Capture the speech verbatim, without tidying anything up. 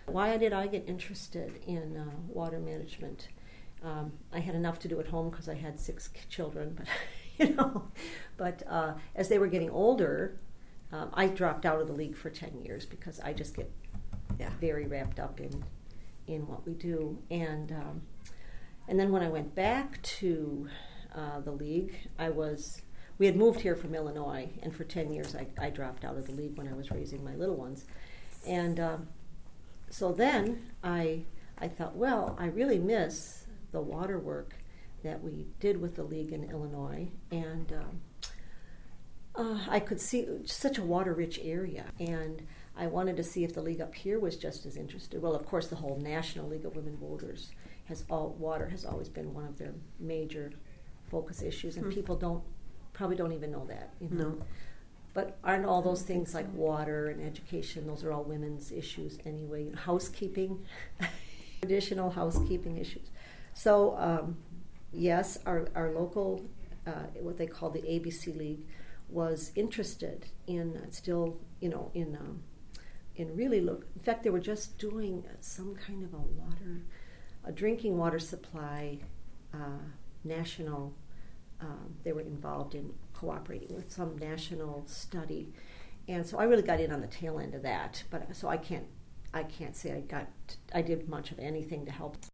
Why did I get interested in uh, water management? Um, I had enough to do at home because I had six children, but you know, but uh, as they were getting older, um, I dropped out of the league for ten years because I just get yeah. very wrapped up in in what we do. And um, and then when I went back to uh, the league, I was we had moved here from Illinois, and for ten years I, I dropped out of the league when I was raising my little ones. And um, so then I I thought, well, I really miss the water work that we did with the league in Illinois, and um, uh, I could see such a water-rich area, and I wanted to see if the league up here was just as interested. Well, of course, the whole National League of Women Voters has all water has always been one of their major focus issues, and mm-hmm. people don't probably don't even know that. You know? No. But aren't all those things like water and education, those are all women's issues anyway, housekeeping, traditional housekeeping issues. So, um, yes, our, our local, uh, what they call the A B C League, was interested in uh, still, you know, in um, in really look. In fact, they were just doing some kind of a water, a drinking water supply uh, national. Um, they were involved in cooperating with some national study, and so I really got in on the tail end of that. But so I can't, I can't say I got, I did much of anything to help